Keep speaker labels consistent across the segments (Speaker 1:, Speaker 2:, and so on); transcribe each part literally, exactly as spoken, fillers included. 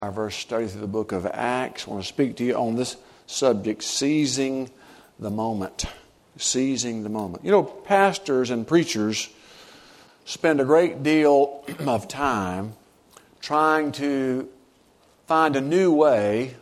Speaker 1: Our verse study through the book of Acts. I want to speak to you on this subject, seizing the moment. Seizing the moment. You know, pastors and preachers spend a great deal of time trying to find a new way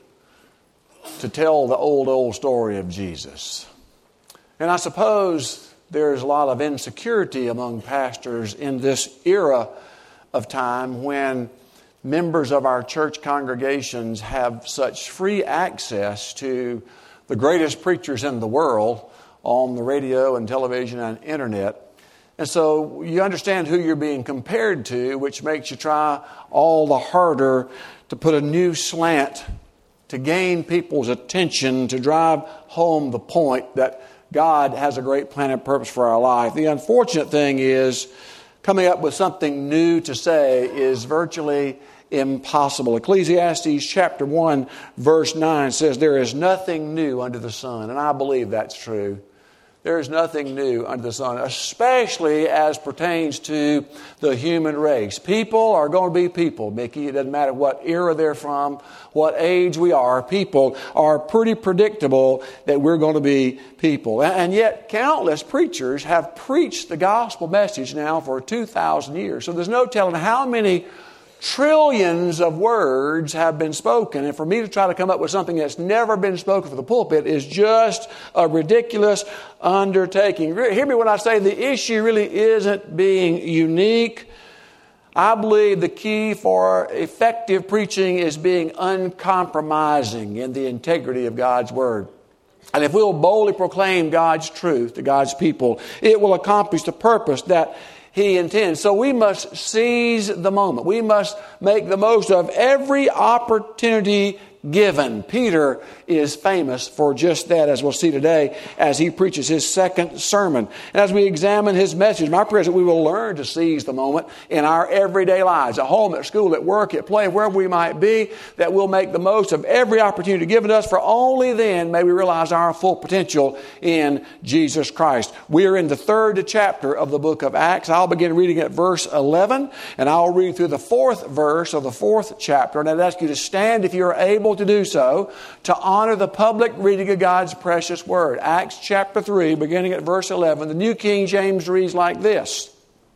Speaker 1: to tell the old, old story of Jesus. And I suppose there's a lot of insecurity among pastors in this era of time when members of our church congregations have such free access to the greatest preachers in the world on the radio and television and internet. And so you understand who you're being compared to, which makes you try all the harder to put a new slant to gain people's attention, to drive home the point that God has a great plan and purpose for our life. The unfortunate thing is, coming up with something new to say is virtually impossible. Ecclesiastes chapter one verse nine says, "There is nothing new under the sun." And I believe that's true. There is nothing new under the sun, especially as pertains to the human race. People are going to be people, Mickey. It doesn't matter what era they're from, what age we are. People are pretty predictable that we're going to be people. And yet countless preachers have preached the gospel message now for two thousand years. So there's no telling how many trillions of words have been spoken, and for me to try to come up with something that's never been spoken for the pulpit is just a ridiculous undertaking. Hear me when I say the issue really isn't being unique. I believe the key for effective preaching is being uncompromising in the integrity of God's Word. And if we'll boldly proclaim God's truth to God's people, it will accomplish the purpose that He intends. So we must seize the moment. We must make the most of every opportunity given. Peter is famous for just that, as we'll see today as he preaches his second sermon. And as we examine his message, my prayer is that we will learn to seize the moment in our everyday lives, at home, at school, at work, at play, wherever we might be, that we'll make the most of every opportunity given us, for only then may we realize our full potential in Jesus Christ. We are in the third chapter of the book of Acts. I'll begin reading at verse eleven, and I'll read through the fourth verse of the fourth chapter, and I'd ask you to stand if you're able to do so, to honor the public reading of God's precious Word. Acts chapter three, beginning at verse eleven. The New King James reads like this.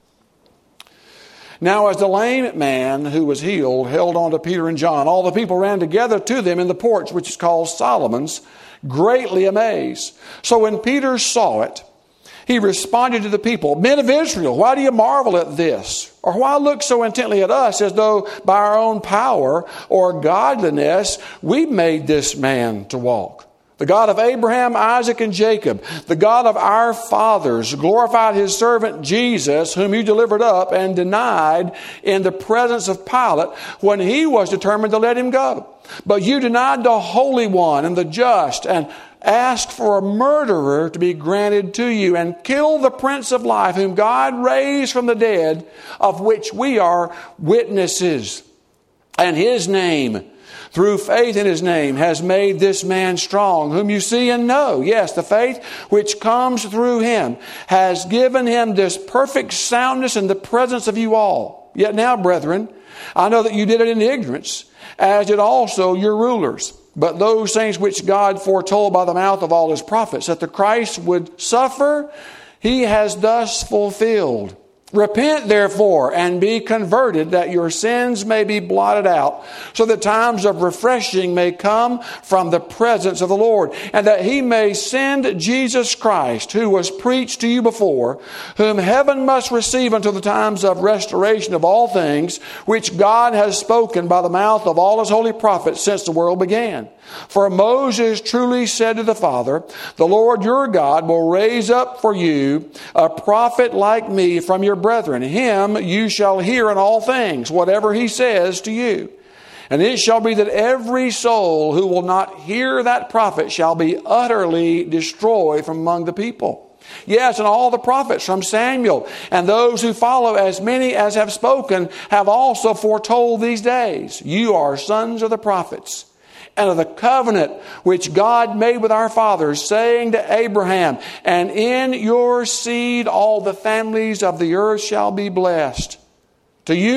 Speaker 1: "Now as the lame man who was healed held on to Peter and John, all the people ran together to them in the porch, which is called Solomon's, greatly amazed. So when Peter saw it, he responded to the people, 'Men of Israel, why do you marvel at this? Or why look so intently at us as though by our own power or godliness we made this man to walk? The God of Abraham, Isaac, and Jacob, the God of our fathers, glorified His servant Jesus, whom you delivered up and denied in the presence of Pilate when he was determined to let him go. But you denied the Holy One and the just, and asked for a murderer to be granted to you, and killed the Prince of Life, whom God raised from the dead, of which we are witnesses. And His name, through faith in His name, has made this man strong, whom you see and know. Yes, the faith which comes through Him has given Him this perfect soundness in the presence of you all. Yet now, brethren, I know that you did it in ignorance, as did also your rulers. But those things which God foretold by the mouth of all His prophets, that the Christ would suffer, He has thus fulfilled. Repent, therefore, and be converted, that your sins may be blotted out, so that times of refreshing may come from the presence of the Lord, and that He may send Jesus Christ, who was preached to you before, whom heaven must receive until the times of restoration of all things, which God has spoken by the mouth of all His holy prophets since the world began. For Moses truly said to the Father, the Lord your God will raise up for you a prophet like me from your brethren. Him you shall hear in all things, whatever He says to you. And it shall be that every soul who will not hear that prophet shall be utterly destroyed from among the people. Yes, and all the prophets from Samuel and those who follow, as many as have spoken, have also foretold these days. You are sons of the prophets, and of the covenant which God made with our fathers, saying to Abraham, and in your seed all the families of the earth shall be blessed. To you,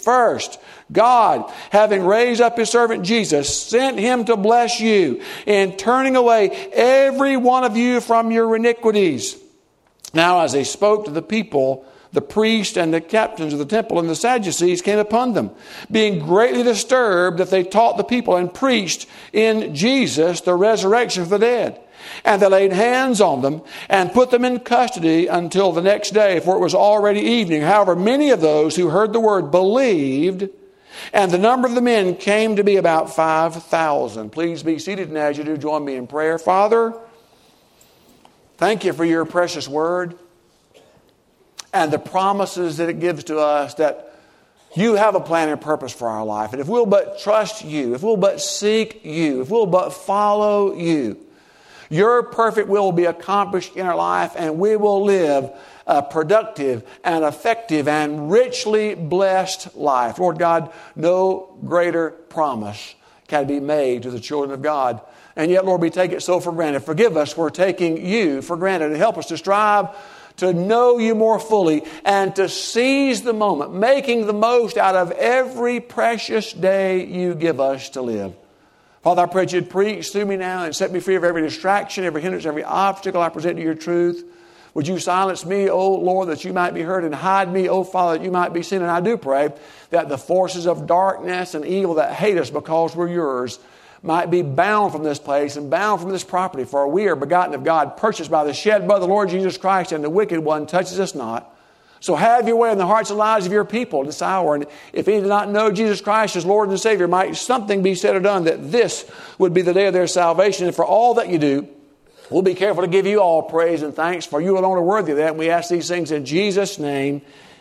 Speaker 1: First, God, having raised up His servant Jesus, sent Him to bless you in turning away every one of you from your iniquities. Now, as they spoke to the people, the priests and the captains of the temple and the Sadducees came upon them, being greatly disturbed that they taught the people and preached in Jesus the resurrection of the dead. And they laid hands on them and put them in custody until the next day, for it was already evening. However, many of those who heard the word believed, and the number of the men came to be about five thousand. Please be seated, and as you do, join me in prayer. Father, thank you for your precious word and the promises that it gives to us that you have a plan and purpose for our life. And if we'll but trust you, if we'll but seek you, if we'll but follow you, your perfect will will be accomplished in our life, and we will live a productive and effective and richly blessed life. Lord God, no greater promise can be made to the children of God. And yet, Lord, we take it so for granted. Forgive us for taking you for granted, and help us to strive to know you more fully and to seize the moment, making the most out of every precious day you give us to live. Father, I pray that you'd preach through me now and set me free of every distraction, every hindrance, every obstacle I present to your truth. Would you silence me, O Lord, that you might be heard, and hide me, O Father, that you might be seen. And I do pray that the forces of darkness and evil that hate us because we're yours might be bound from this place and bound from this property. For we are begotten of God, purchased by the shed blood of the Lord Jesus Christ, and the wicked one touches us not. So have your way in the hearts and lives of your people this hour. And if any do not know Jesus Christ as Lord and Savior, might something be said or done that this would be the day of their salvation. And for all that you do, we'll be careful to give you all praise and thanks, for you alone are worthy of that. And we ask these things in Jesus' name.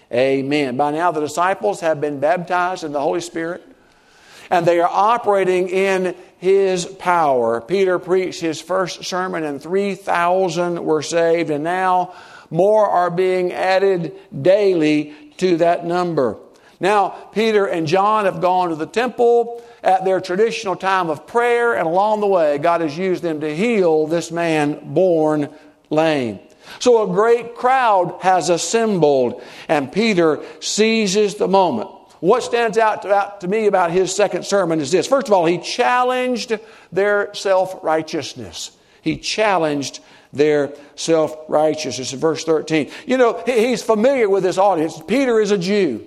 Speaker 1: Amen. By now the disciples have been baptized in the Holy Spirit, and they are operating in His power. Peter preached his first sermon, and three thousand were saved, and now more are being added daily to that number. Now, Peter and John have gone to the temple at their traditional time of prayer, and along the way, God has used them to heal this man born lame. So a great crowd has assembled, and Peter seizes the moment. What stands out to, out to me about his second sermon is this. First of all, he challenged their self-righteousness. He challenged their self-righteousness. In verse thirteen, you know, he's familiar with this audience. Peter is a Jew.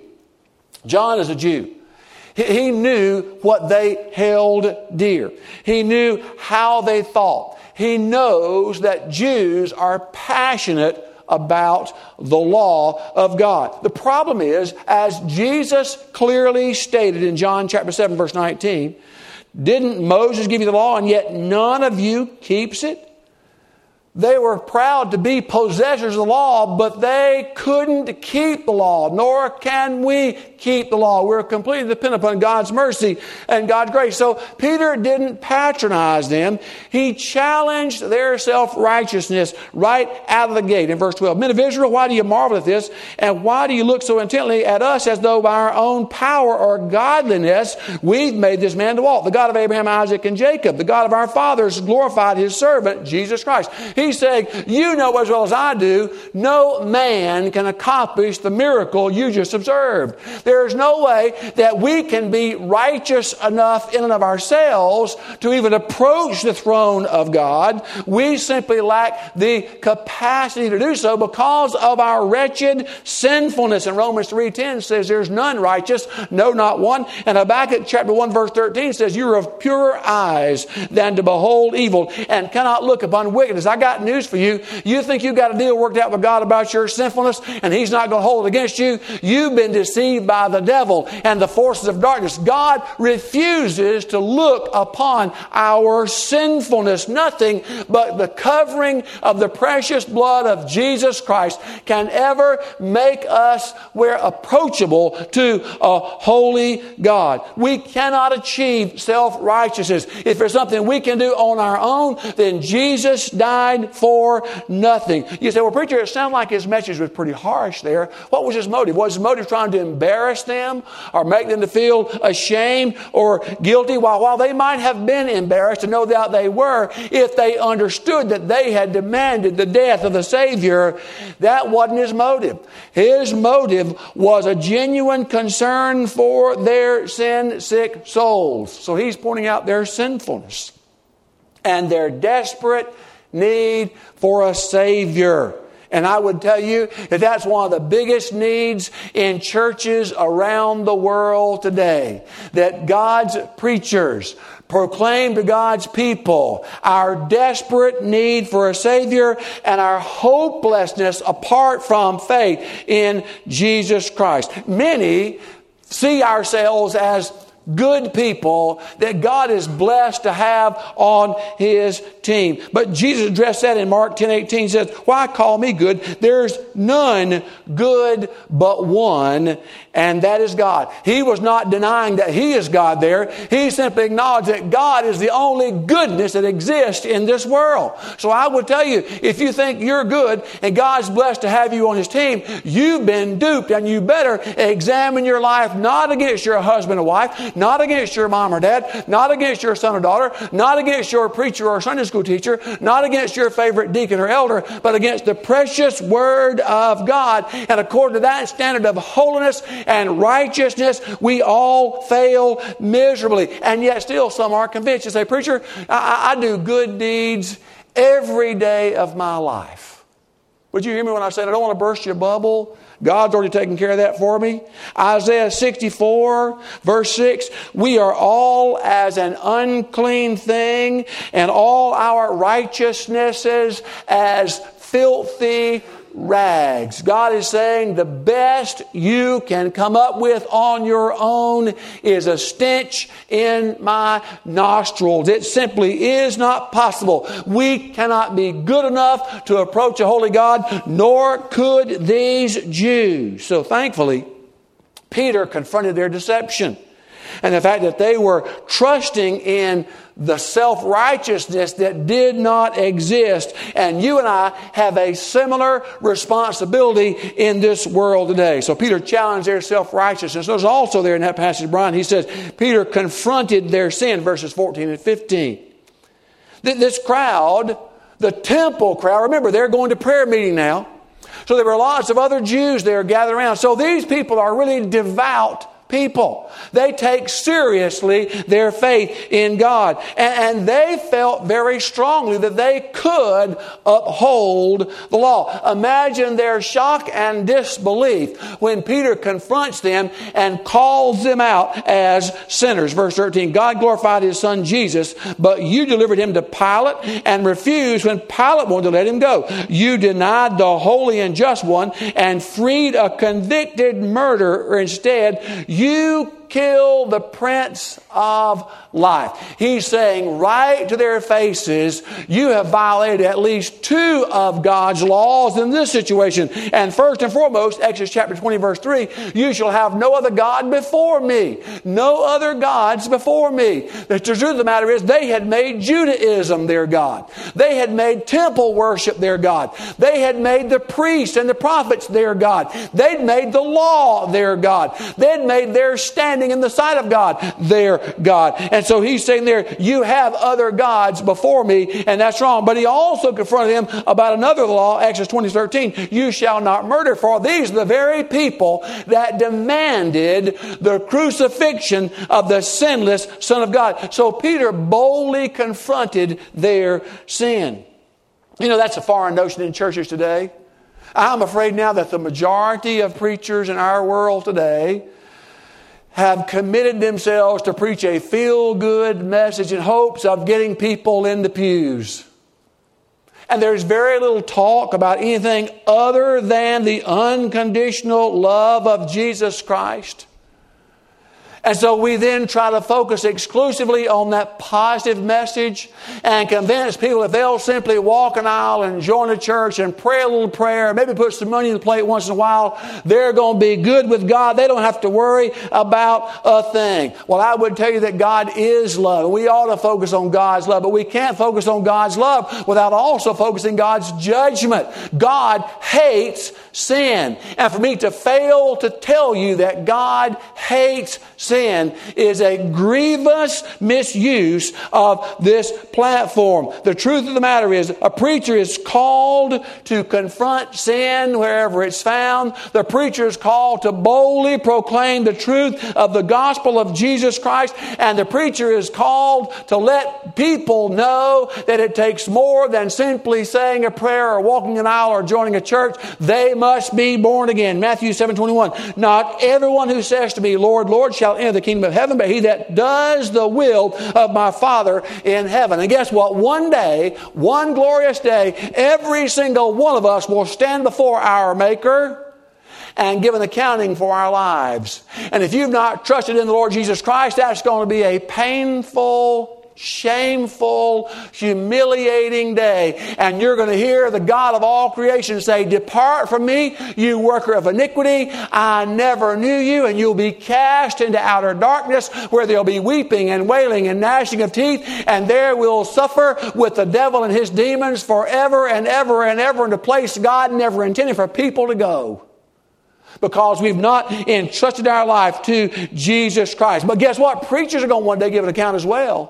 Speaker 1: John is a Jew. He knew what they held dear. He knew how they thought. He knows that Jews are passionate about the law of God. The problem is, as Jesus clearly stated in John chapter seven, verse nineteen, didn't Moses give you the law, and yet none of you keeps it? They were proud to be possessors of the law, but they couldn't keep the law, nor can we keep the law. We're completely dependent upon God's mercy and God's grace. So Peter didn't patronize them. He challenged their self-righteousness right out of the gate. In verse twelve, men of Israel, why do you marvel at this? And why do you look so intently at us as though by our own power or godliness we've made this man to walk? The God of Abraham, Isaac, and Jacob, the God of our fathers, glorified His servant, Jesus Christ. He He's saying, you know as well as I do, no man can accomplish the miracle you just observed. There is no way that we can be righteous enough in and of ourselves to even approach the throne of God. We simply lack the capacity to do so because of our wretched sinfulness. And Romans three ten says there's none righteous, no, not one. And Habakkuk chapter one verse thirteen says you're of purer eyes than to behold evil and cannot look upon wickedness. I got news for you. You think you've got a deal worked out with God about your sinfulness and He's not going to hold it against you? You've been deceived by the devil and the forces of darkness. God refuses to look upon our sinfulness. Nothing but the covering of the precious blood of Jesus Christ can ever make us we're approachable to a holy God. We cannot achieve self-righteousness. If there's something we can do on our own, then Jesus died died for nothing. You say, well, preacher, it sounded like his message was pretty harsh there. What was his motive? Was his motive trying to embarrass them or make them to feel ashamed or guilty? While, while they might have been embarrassed, and no doubt they were, if they understood that they had demanded the death of the Savior, that wasn't his motive. His motive was a genuine concern for their sin-sick souls. So he's pointing out their sinfulness and their desperate need for a Savior. And I would tell you that that's one of the biggest needs in churches around the world today. That God's preachers proclaim to God's people our desperate need for a Savior and our hopelessness apart from faith in Jesus Christ. Many see ourselves as good people that God is blessed to have on His team. But Jesus addressed that in Mark ten eighteen. He says, why call me good? There's none good but one, and that is God. He was not denying that He is God there. He simply acknowledged that God is the only goodness that exists in this world. So I would tell you, if you think you're good and God's blessed to have you on His team, you've been duped, and you better examine your life not against your husband or wife, not against your mom or dad, not against your son or daughter, not against your preacher or Sunday school teacher, not against your favorite deacon or elder, but against the precious Word of God. And according to that standard of holiness and righteousness, we all fail miserably. And yet still some are convinced. You say, preacher, I, I do good deeds every day of my life. Would you hear me when I said I don't want to burst your bubble? God's already taken care of that for me. Isaiah sixty-four, verse six, we are all as an unclean thing, and all our righteousnesses as filthy rags. God is saying the best you can come up with on your own is a stench in my nostrils. It simply is not possible. We cannot be good enough to approach a holy God, nor could these Jews. So thankfully, Peter confronted their deception and the fact that they were trusting in the self-righteousness that did not exist. And you and I have a similar responsibility in this world today. So Peter challenged their self-righteousness. There's also there in that passage, Brian, he says, Peter confronted their sin, verses fourteen and fifteen. This crowd, the temple crowd, remember, they're going to prayer meeting now. So there were lots of other Jews there gathered around. So these people are really devout people. They take seriously their faith in God. And, and they felt very strongly that they could uphold the law. Imagine their shock and disbelief when Peter confronts them and calls them out as sinners. Verse thirteen, God glorified His Son Jesus, but you delivered Him to Pilate and refused when Pilate wanted to let Him go. You denied the holy and just one and freed a convicted murderer instead. You kill the Prince of Life. He's saying right to their faces, you have violated at least two of God's laws in this situation. And first and foremost, Exodus chapter twenty, verse three, you shall have no other God before me. No other gods before me. The truth of the matter is, they had made Judaism their God. They had made temple worship their God. They had made the priests and the prophets their God. They'd made the law their God. They'd made their standing in the sight of God their God. And so he's saying there, you have other gods before me, and that's wrong. But he also confronted him about another law, Exodus twenty thirteen, you shall not murder, for these are the very people that demanded the crucifixion of the sinless Son of God. So Peter boldly confronted their sin. You know, that's a foreign notion in churches today. I'm afraid now that the majority of preachers in our world today have committed themselves to preach a feel-good message in hopes of getting people in the pews. And there's very little talk about anything other than the unconditional love of Jesus Christ. And so we then try to focus exclusively on that positive message and convince people if they'll simply walk an aisle and join a church and pray a little prayer, maybe put some money in the plate once in a while, they're going to be good with God. They don't have to worry about a thing. Well, I would tell you that God is love. We ought to focus on God's love, but we can't focus on God's love without also focusing God's judgment. God hates sin. And for me to fail to tell you that God hates sin is a grievous misuse of this platform. The truth of the matter is, a preacher is called to confront sin wherever it's found. The preacher is called to boldly proclaim the truth of the gospel of Jesus Christ. And the preacher is called to let people know that it takes more than simply saying a prayer or walking an aisle or joining a church. They must be born again. Matthew seven twenty-one. Not everyone who says to me, Lord, Lord, shall enter the kingdom of heaven, but he that does the will of my Father in heaven. And guess what? One day, one glorious day, every single one of us will stand before our Maker and give an accounting for our lives. And if you've not trusted in the Lord Jesus Christ, that's going to be a painful, shameful, humiliating day. And you're going to hear the God of all creation say, depart from me, you worker of iniquity. I never knew you. And you'll be cast into outer darkness where there'll be weeping and wailing and gnashing of teeth. And there we'll suffer with the devil and his demons forever and ever and ever in a place God never intended for people to go. Because we've not entrusted our life to Jesus Christ. But guess what? Preachers are going to one day give an account as well.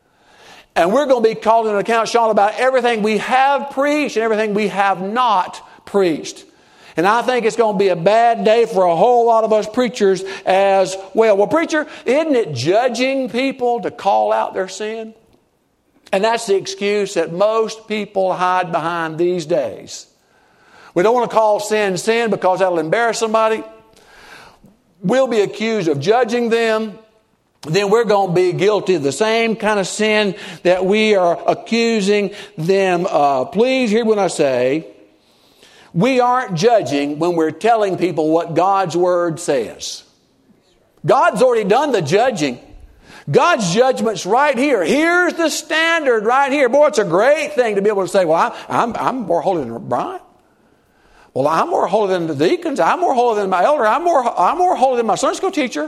Speaker 1: And we're going to be called to an account, Sean, about everything we have preached and everything we have not preached. And I think it's going to be a bad day for a whole lot of us preachers as well. Well, preacher, isn't it judging people to call out their sin? And that's the excuse that most people hide behind these days. We don't want to call sin sin because that'll embarrass somebody. We'll be accused of judging them. Then we're going to be guilty of the same kind of sin that we are accusing them of. Please hear what I say. We aren't judging when we're telling people what God's Word says. God's already done the judging. God's judgment's right here. Here's the standard right here. Boy, it's a great thing to be able to say, well, I'm, I'm, I'm more holy than Brian. Well, I'm more holy than the deacons. I'm more holy than my elder. I'm more, I'm more holy than my Sunday school teacher.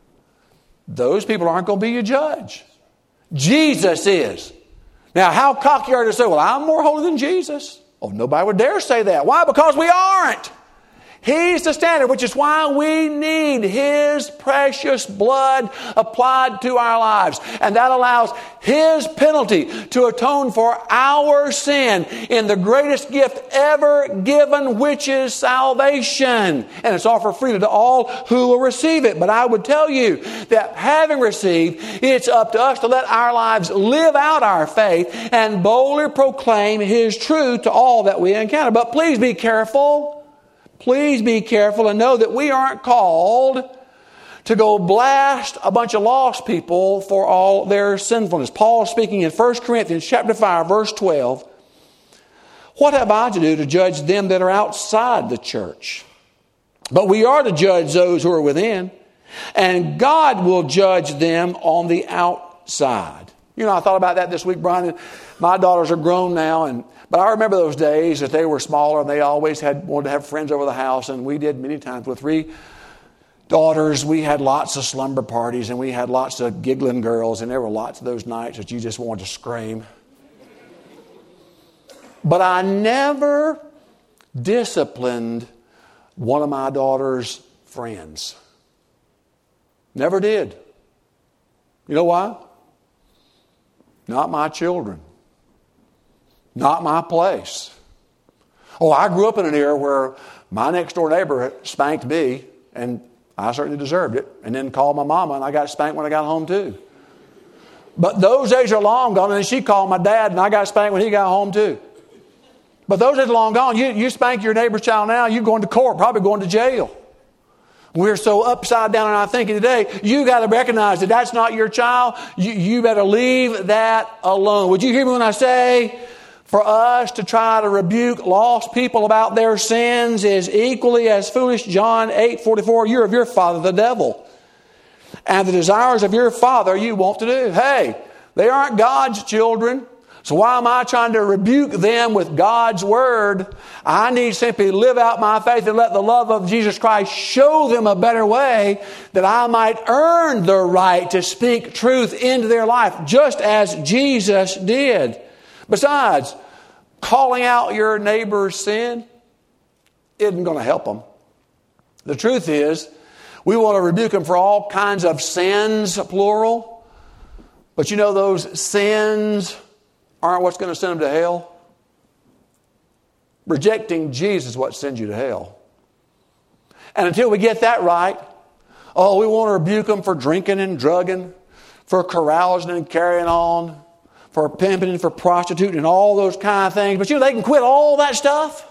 Speaker 1: Those people aren't going to be your judge. Jesus is. Now, how cocky are you to say, well, I'm more holy than Jesus? Oh, nobody would dare say that. Why? Because we aren't. He's the standard, which is why we need His precious blood applied to our lives. And that allows His penalty to atone for our sin in the greatest gift ever given, which is salvation. And it's offered freely to all who will receive it. But I would tell you that having received, it's up to us to let our lives live out our faith and boldly proclaim His truth to all that we encounter. But please be careful. Please be careful and know that we aren't called to go blast a bunch of lost people for all their sinfulness. Paul speaking in First Corinthians chapter five, verse twelve. What have I to do to judge them that are outside the church? But we are to judge those who are within, and God will judge them on the outside. You know, I thought about that this week, Brian. My daughters are grown now, and but I remember those days that they were smaller and they always had wanted to have friends over the house, and we did many times with three daughters. We had lots of slumber parties and we had lots of giggling girls, and there were lots of those nights that you just wanted to scream. But I never disciplined one of my daughter's friends. Never did. You know why? Not my children. Not my place. Oh, I grew up in an era where my next door neighbor spanked me, and I certainly deserved it, and then called my mama, and I got spanked when I got home too. But those days are long gone, and then she called my dad, and I got spanked when he got home too. But those days are long gone. You, you spank your neighbor's child now, you're going to court, probably going to jail. We're so upside down in our thinking today, you got to recognize that that's not your child. You, you better leave that alone. Would you hear me when I say, for us to try to rebuke lost people about their sins is equally as foolish? John eight forty-four, you're of your father, the devil, and the desires of your father you want to do. Hey, they aren't God's children. So why am I trying to rebuke them with God's word? I need simply to live out my faith and let the love of Jesus Christ show them a better way, that I might earn the right to speak truth into their life, just as Jesus did. Besides, calling out your neighbor's sin isn't going to help them. The truth is, we want to rebuke them for all kinds of sins, plural. But you know, those sins aren't what's going to send them to hell. Rejecting Jesus is what sends you to hell. And until we get that right, oh, we want to rebuke them for drinking and drugging, for carousing and carrying on, for pimping and for prostituting and all those kind of things. But you know, they can quit all that stuff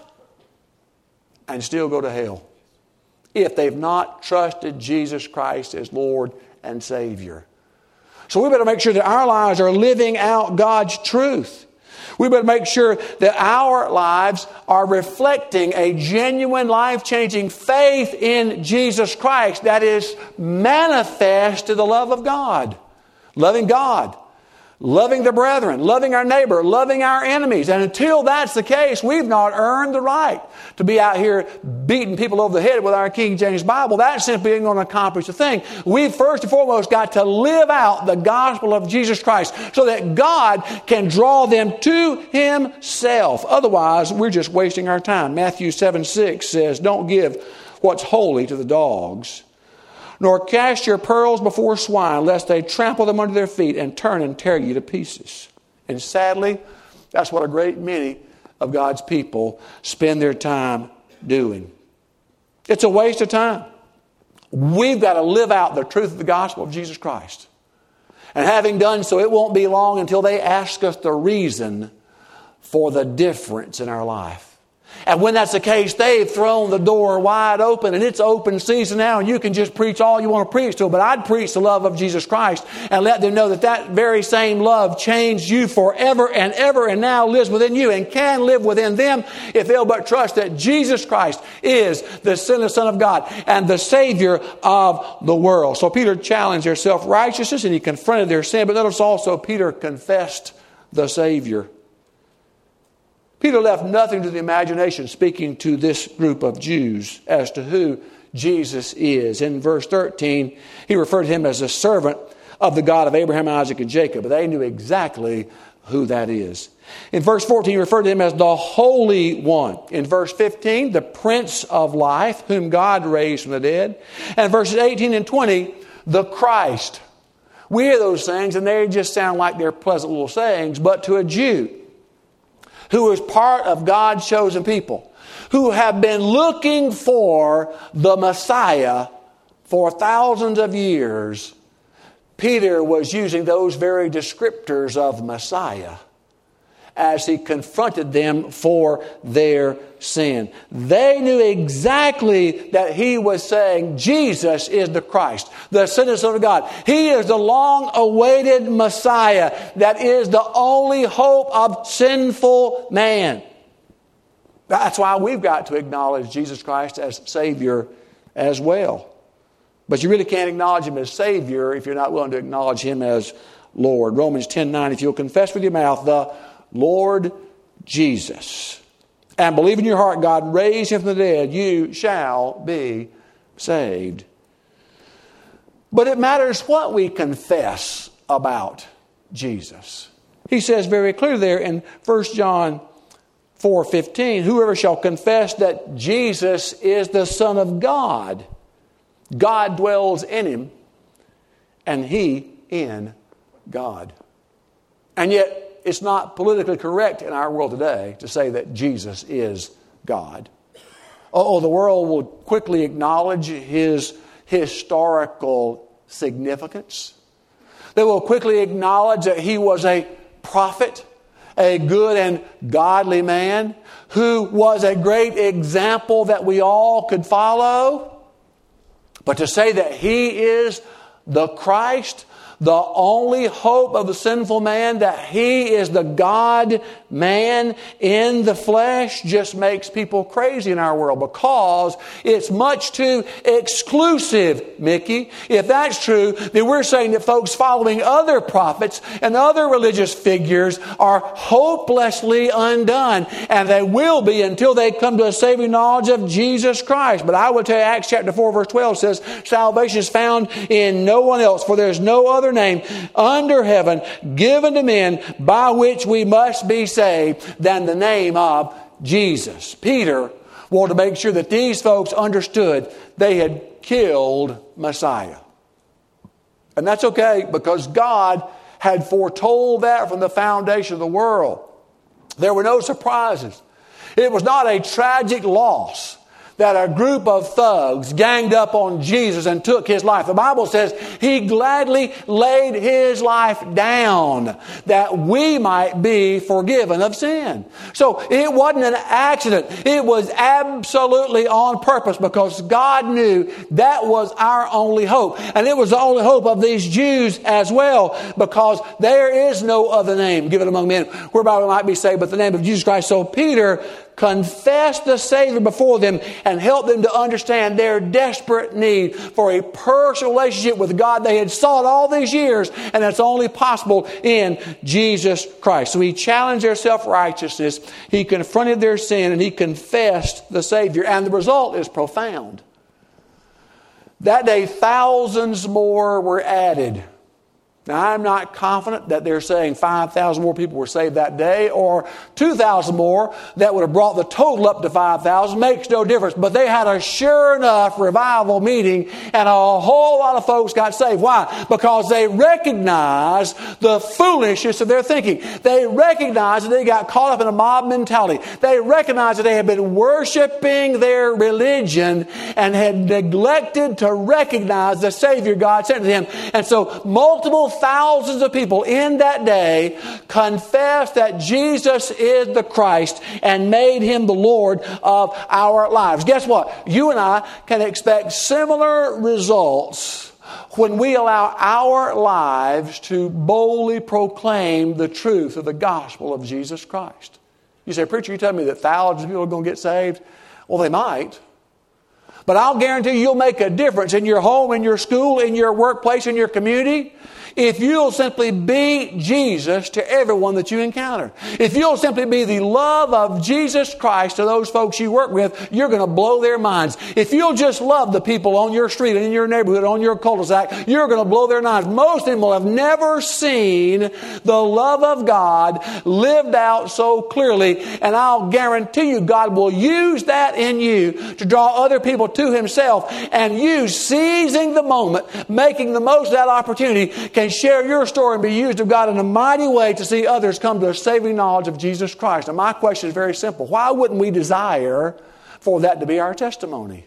Speaker 1: and still go to hell if they've not trusted Jesus Christ as Lord and Savior. So we better make sure that our lives are living out God's truth. We better make sure that our lives are reflecting a genuine, life-changing faith in Jesus Christ that is manifest to the love of God. Loving God, loving the brethren, loving our neighbor, loving our enemies. And until that's the case, we've not earned the right to be out here beating people over the head with our King James Bible. That simply ain't going to accomplish a thing. We've first and foremost got to live out the gospel of Jesus Christ so that God can draw them to Himself. Otherwise, we're just wasting our time. Matthew seven six says, don't give what's holy to the dogs, nor cast your pearls before swine, lest they trample them under their feet and turn and tear you to pieces. And sadly, that's what a great many of God's people spend their time doing. It's a waste of time. We've got to live out the truth of the gospel of Jesus Christ. And having done so, it won't be long until they ask us the reason for the difference in our life. And when that's the case, they've thrown the door wide open, and it's open season now, and you can just preach all you want to preach to them. But I'd preach the love of Jesus Christ and let them know that that very same love changed you forever and ever and now lives within you and can live within them if they'll but trust that Jesus Christ is the sinless Son of God and the Savior of the world. So Peter challenged their self-righteousness and he confronted their sin. But notice also Peter confessed the Savior. Peter left nothing to the imagination, speaking to this group of Jews as to who Jesus is. In verse thirteen, he referred to him as a servant of the God of Abraham, Isaac, and Jacob. But they knew exactly who that is. In verse fourteen, he referred to him as the Holy One. In verse fifteen, the Prince of Life, whom God raised from the dead. And verses eighteen and twenty, the Christ. We hear those things and they just sound like they're pleasant little sayings, but to a Jew who is part of God's chosen people, who have been looking for the Messiah for thousands of years, Peter was using those very descriptors of Messiah as he confronted them for their sin. They knew exactly that he was saying Jesus is the Christ, the sinless Son of God. He is the long-awaited Messiah that is the only hope of sinful man. That's why we've got to acknowledge Jesus Christ as Savior as well. But you really can't acknowledge Him as Savior if you're not willing to acknowledge Him as Lord. Romans ten nine, if you'll confess with your mouth the Lord Jesus, and believe in your heart God raised Him from the dead, you shall be saved. But it matters what we confess about Jesus. He says very clearly there in First John four fifteen, whoever shall confess that Jesus is the Son of God, God dwells in him, and he in God. And yet, it's not politically correct in our world today to say that Jesus is God. Oh, the world will quickly acknowledge His historical significance. They will quickly acknowledge that He was a prophet, a good and godly man, who was a great example that we all could follow. But to say that He is the Christ, the only hope of the sinful man, that he is the God-man in the flesh, just makes people crazy in our world because it's much too exclusive, Mickey. If that's true, then we're saying that folks following other prophets and other religious figures are hopelessly undone, and they will be until they come to a saving knowledge of Jesus Christ. But I will tell you, Acts chapter four, verse twelve says, salvation is found in no one else, for there is no other name under heaven given to men by which we must be saved than the name of Jesus. Peter wanted to make sure that these folks understood they had killed Messiah. And that's okay, because God had foretold that from the foundation of the world. There were no surprises. It was not a tragic loss that a group of thugs ganged up on Jesus and took his life. The Bible says he gladly laid his life down that we might be forgiven of sin. So it wasn't an accident. It was absolutely on purpose, because God knew that was our only hope. And it was the only hope of these Jews as well, because there is no other name given among men whereby we might be saved but the name of Jesus Christ. So Peter confessed the Savior before them and helped them to understand their desperate need for a personal relationship with God they had sought all these years, and that's only possible in Jesus Christ. So he challenged their self-righteousness, he confronted their sin, and he confessed the Savior. And the result is profound. That day, thousands more were added. Now, I'm not confident that they're saying five thousand more people were saved that day, or two thousand more that would have brought the total up to five thousand. Makes no difference. But they had a sure enough revival meeting, and a whole lot of folks got saved. Why? Because they recognized the foolishness of their thinking. They recognized that they got caught up in a mob mentality. They recognized that they had been worshiping their religion and had neglected to recognize the Savior God sent to them. And so multiple thousands of people in that day confessed that Jesus is the Christ and made him the Lord of our lives. Guess what? You and I can expect similar results when we allow our lives to boldly proclaim the truth of the gospel of Jesus Christ. You say, preacher, you tell me that thousands of people are going to get saved? Well, they might. But I'll guarantee you'll make a difference in your home, in your school, in your workplace, in your community, if you'll simply be Jesus to everyone that you encounter. If you'll simply be the love of Jesus Christ to those folks you work with, you're going to blow their minds. If you'll just love the people on your street and in your neighborhood, on your cul-de-sac, you're going to blow their minds. Most of them will have never seen the love of God lived out so clearly. And I'll guarantee you God will use that in you to draw other people to himself, and you, seizing the moment, making the most of that opportunity, can share your story and be used of God in a mighty way to see others come to a saving knowledge of Jesus Christ. And my question is very simple. Why wouldn't we desire for that to be our testimony?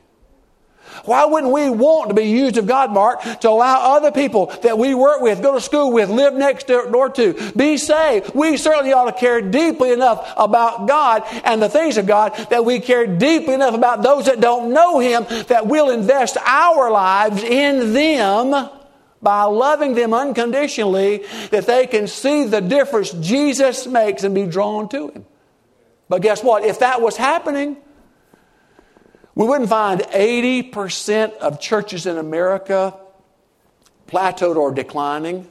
Speaker 1: Why wouldn't we want to be used of God, Mark, to allow other people that we work with, go to school with, live next door to, be saved? We certainly ought to care deeply enough about God and the things of God that we care deeply enough about those that don't know him, that we'll invest our lives in them by loving them unconditionally, that they can see the difference Jesus makes and be drawn to him. But guess what? If that was happening, we wouldn't find eighty percent of churches in America plateaued or declining.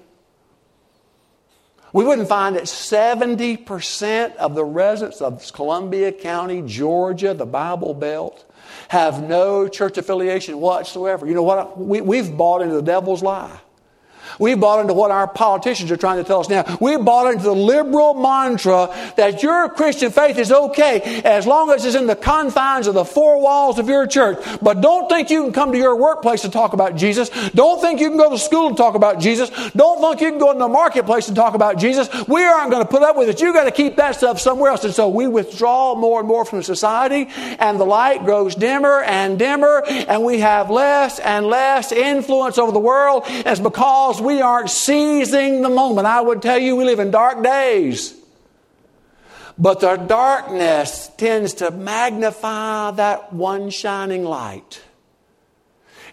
Speaker 1: We wouldn't find that seventy percent of the residents of Columbia County, Georgia, the Bible Belt, have no church affiliation whatsoever. You know what? We, we've bought into the devil's lie. We've bought into what our politicians are trying to tell us now. We've bought into the liberal mantra that your Christian faith is okay as long as it's in the confines of the four walls of your church. But don't think you can come to your workplace to talk about Jesus. Don't think you can go to school and talk about Jesus. Don't think you can go in the marketplace and talk about Jesus. We aren't going to put up with it. You've got to keep that stuff somewhere else. And so we withdraw more and more from society, and the light grows dimmer and dimmer, and we have less and less influence over the world. And it's because we aren't seizing the moment. I would tell you we live in dark days. But the darkness tends to magnify that one shining light.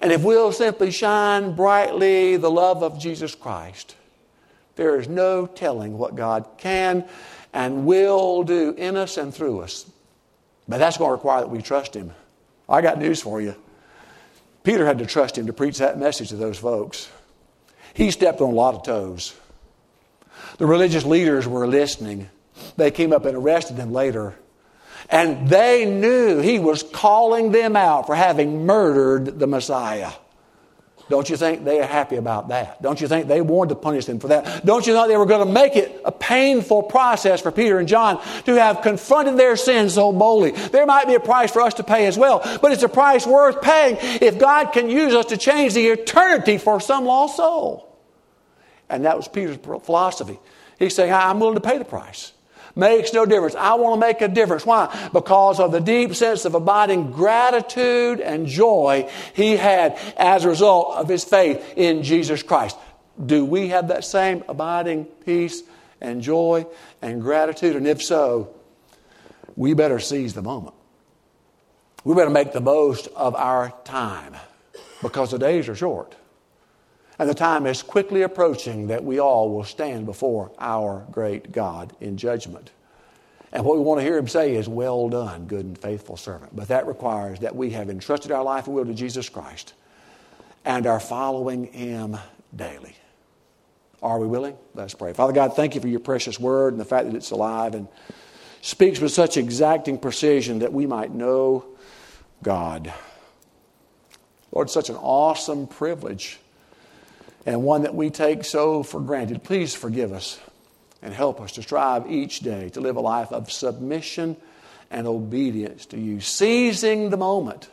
Speaker 1: And if we'll simply shine brightly the love of Jesus Christ, there is no telling what God can and will do in us and through us. But that's going to require that we trust Him. I got news for you. Peter had to trust Him to preach that message to those folks. He stepped on a lot of toes. The religious leaders were listening. They came up and arrested him later. And they knew he was calling them out for having murdered the Messiah. Don't you think they are happy about that? Don't you think they wanted to punish them for that? Don't you think they were going to make it a painful process for Peter and John to have confronted their sins so boldly? There might be a price for us to pay as well, but it's a price worth paying if God can use us to change the eternity for some lost soul. And that was Peter's philosophy. He's saying, I'm willing to pay the price. Makes no difference. I want to make a difference. Why? Because of the deep sense of abiding gratitude and joy he had as a result of his faith in Jesus Christ. Do we have that same abiding peace and joy and gratitude? And if so, we better seize the moment. We better make the most of our time because the days are short. And the time is quickly approaching that we all will stand before our great God in judgment. And what we want to hear Him say is, well done, good and faithful servant. But that requires that we have entrusted our life and will to Jesus Christ and are following Him daily. Are we willing? Let's pray. Father God, thank You for Your precious word and the fact that it's alive and speaks with such exacting precision that we might know God. Lord, such an awesome privilege and one that we take so for granted. Please forgive us and help us to strive each day to live a life of submission and obedience to You, seizing the moment,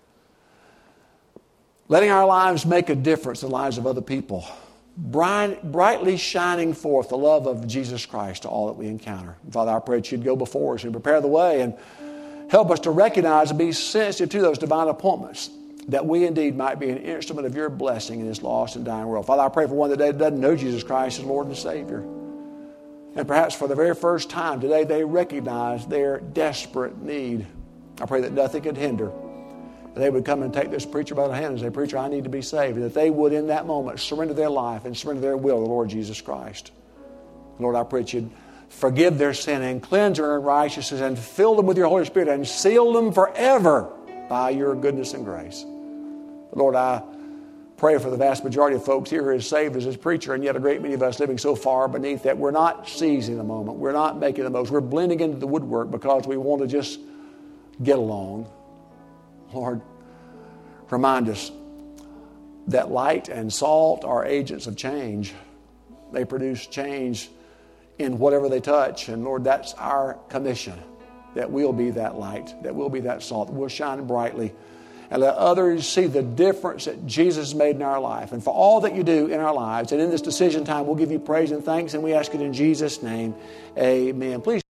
Speaker 1: letting our lives make a difference in the lives of other people, bright, brightly shining forth the love of Jesus Christ to all that we encounter. And Father, I pray that You'd go before us and prepare the way and help us to recognize and be sensitive to those divine appointments, that we indeed might be an instrument of Your blessing in this lost and dying world. Father, I pray for one today that doesn't know Jesus Christ as Lord and Savior. And perhaps for the very first time today, they recognize their desperate need. I pray that nothing could hinder. That they would come and take this preacher by the hand and say, Preacher, I need to be saved. And that they would in that moment surrender their life and surrender their will to the Lord Jesus Christ. Lord, I pray that You'd forgive their sin and cleanse their unrighteousness and fill them with Your Holy Spirit and seal them forever by Your goodness and grace. Lord, I pray for the vast majority of folks here who are saved as His preacher, and yet a great many of us living so far beneath that we're not seizing the moment. We're not making the most. We're blending into the woodwork because we want to just get along. Lord, remind us that light and salt are agents of change. They produce change in whatever they touch. And Lord, that's our commission, that we'll be that light, that we'll be that salt, that we'll shine brightly and let others see the difference that Jesus made in our life. And for all that You do in our lives and in this decision time, we'll give You praise and thanks, and we ask it in Jesus' name. Amen. Please